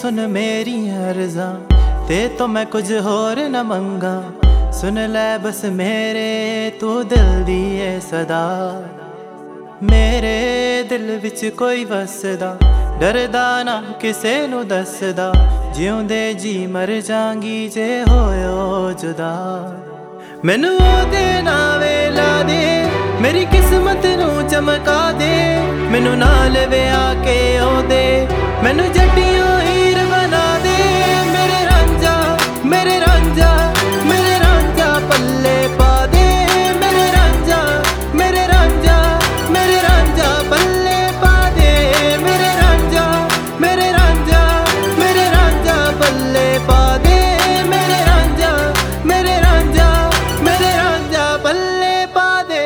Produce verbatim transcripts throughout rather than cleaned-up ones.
सुन मेरी अर्ज़ां ते तो मैं कुछ होर न मंगा। सुन लै बस मेरे तू दिल दी ए सदा। मेरे दिल विच कोई वसदा, डरदा ना किसे नू दसदा। जिउंदे जी मर जांगी जे होयो जुदा। मैनू ओदे नावे ला दे, मेरी किस्मत नू चमका दे। मैनू नाल विआ के ओदे, मैनू जट्टियों हीर बना दे। मेरे रांझा मेरे रांझा मेरे रांझा पल्ले पा दे। मेरे रांझा मेरे रांझा मेरे रांझा पल्ले पा दे। मेरे रांझा मेरे रांझा मेरे रांझा पल्ले पा दे। मेरे रांझा मेरे रांझा मेरे रांझा पल्ले पा दे।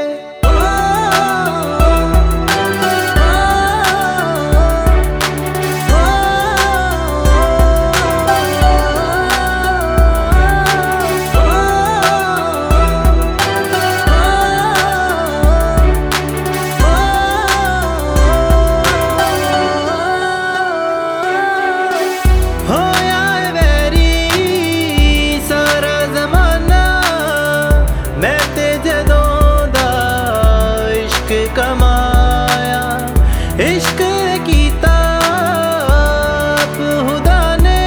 कमाया इश्क कीता आप खुदा ने,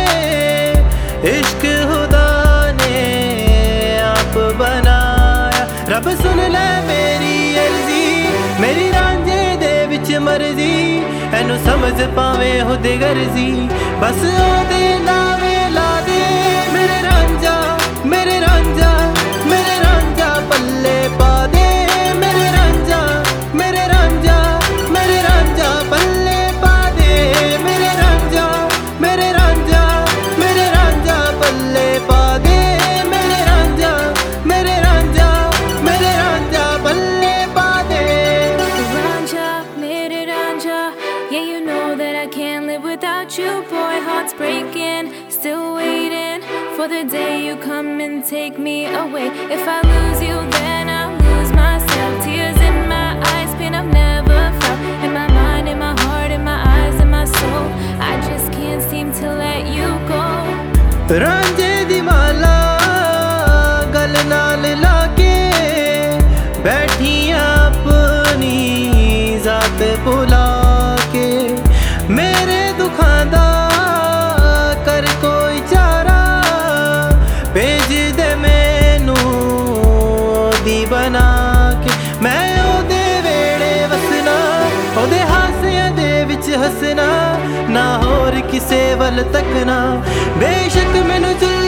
इश्क खुदा ने आप बनाया। रब सुन ले मेरी अर्जी, मेरी रांझे दे विच मर्जी। एनू समझ पावे खुद गर्जी, बस ओदे नावे ला दे। मेरे रांझा मेरे रांझा मेरे रांझा पल्ले पा दे। मेरे रांझा मेरे रांझा मेरे रांझा पल्ले पा दे। मेरे रांझा मेरे रांझा मेरे रांझा पल्ले पा दे। मेरे रांझा मेरे रांझा मेरे रांझा पल्ले पा दे। Ranja, mere Ranja, yeah you know that I can't live without you. Boy, heart's breaking, still waiting for the day you come and take me away. If I lose you, then I'll lose myself. Tears in my eyes, pain I've never felt. In my mind, in my heart, in my eyes, in my soul, I just can't seem to let you go. रांझे दी माला गल नाल लाके, बैठी अपनी जात भुला के। मेरे दुखां दा कर कोई चारा, भेज दे मैनू ओदी बना के। मैं ओदे वेड़े वसना, ओदे हासियां दे विच हसना, ना होर किसे वल तकना। बेशक मैनू